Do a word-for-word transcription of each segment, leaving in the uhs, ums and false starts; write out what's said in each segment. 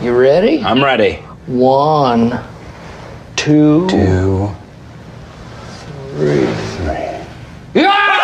You ready? I'm ready. One, two, Two, three. three. Yeah!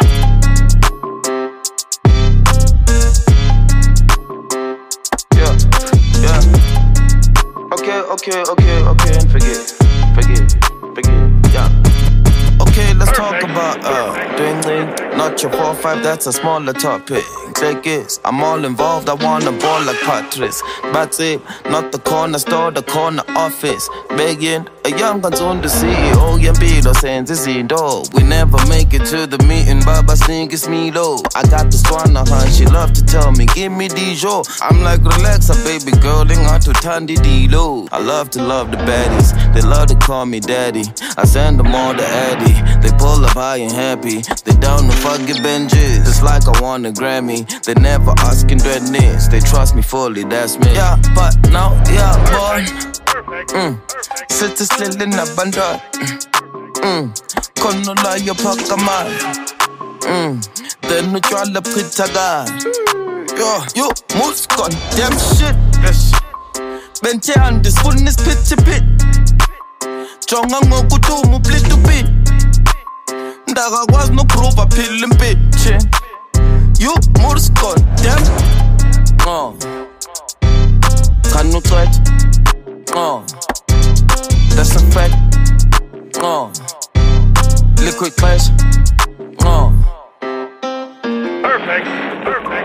Yeah, yeah. Okay, okay, okay, okay, and forget, forget, forget, yeah. Okay, let's talk about uh, doing it. Not your four five, that's a smaller topic. Click it, I'm all involved, I wanna ball like Patrice. That's it, not the corner store, the corner office. Begging, a young gun's on the C E O, yeah, Beto saying this is door. We never make it to the meeting, Baba sing it's me low. I got the swanna, huh? She love to tell me, give me the show. I'm like, relax, a baby girl, ain't got to tandy D low. I love to love the baddies, they love to call me daddy. I send them all the Addy, they pull up high and happy. They down to fucking benches, it's like I want a Grammy. They never asking dreadness, they trust me fully, that's me. Yeah, but now, yeah, boy. Mm. Sitter still in a bandot. Mm. Kono la yo pakaman. Mm. Then you try to put a guy. Yo, you moves gun, damn shit. Bente and this one is pit to pit. Jonga ngoku tu mu split to bit. Ndaga was no proof a pill and bitch. You moves gun, damn. Oh. Can you try it? Oh. That's a fact. Oh. Liquid cash. Oh. Perfect. Perfect.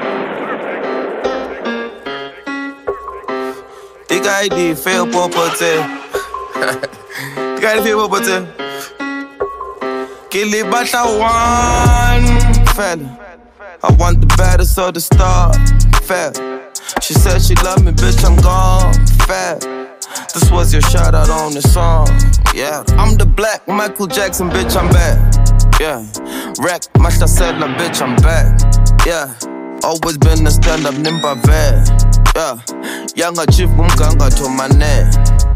The guy did fail property. The guy did fail property. Kill it, but I want fella. I want the baddest of the star. Fella. She said she love me, bitch, I'm gone. Fat. This was your shout out on the song. Yeah, I'm the black Michael Jackson, bitch, I'm back. Yeah, wreck, Masha said, la bitch, I'm back. Yeah, always been a stand up, nimba vet. Yeah, younger chief, munganga to my neck.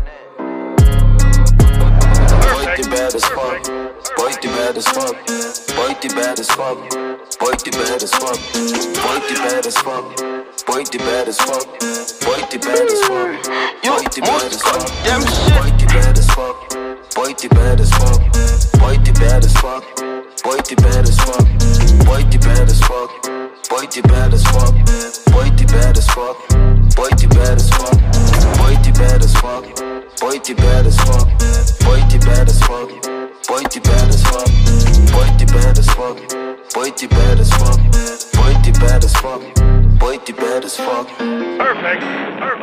Boy, the bad as fuck. Boy, the bad as fuck. Boy, the bad as fuck. Boy, the bad as fuck. Boy, the bad as fuck. Boy, the bad as fuck. Boy, the bad as fuck. Boy, the bad as fuck. Damn shit. Boy, the bad as fuck. Boy, the bad as fuck. Boy, the bad as fuck. Boy, the bad as fuck. Boy, the bad as fuck. Boy, the bad as fuck. Boy, the bad as fuck. Boy, the bad as fuck. Boy, the bad as fuck. Boy, the bad as fuck. Boy, the bad as fuck. Boy, the bad as fuck. Boy, the bad as fuck. Boy, the bad as fuck. Boy, the bad as fuck. Boy, the bad as fuck. Perfect. Perfect.